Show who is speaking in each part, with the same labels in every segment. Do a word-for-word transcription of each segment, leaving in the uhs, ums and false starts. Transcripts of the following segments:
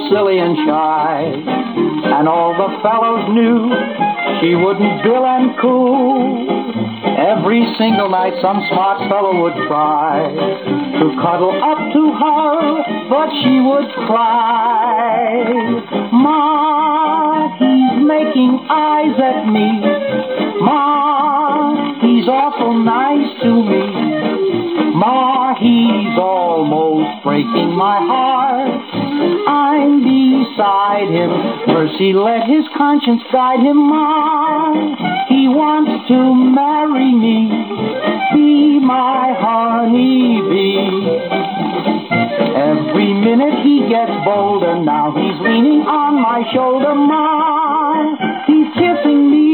Speaker 1: silly and shy. And all the fellows knew she wouldn't bill and coo. Every single night some smart fellow would try to cuddle up to her, but she would cry. Ma, he's making eyes at me. Ma, he's awful nice to me. Ma, he's almost breaking my heart. I'm beside him. Mercy, let his conscience guide him. Ma, he wants to marry me, be my honeybee. Every minute he gets bolder. Now he's leaning on my shoulder. Ma, he's kissing me.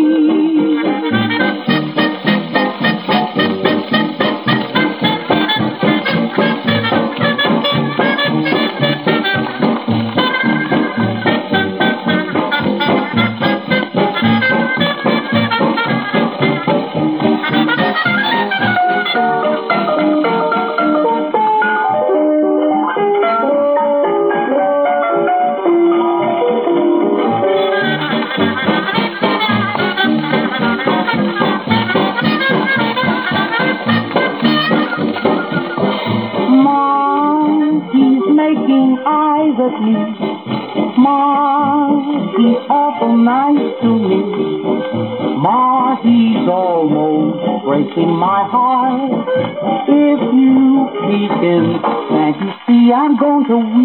Speaker 1: Making eyes at me. Ma, he's awful nice to me. Ma, he's almost breaking my heart. If you peek in, can't you see I'm going to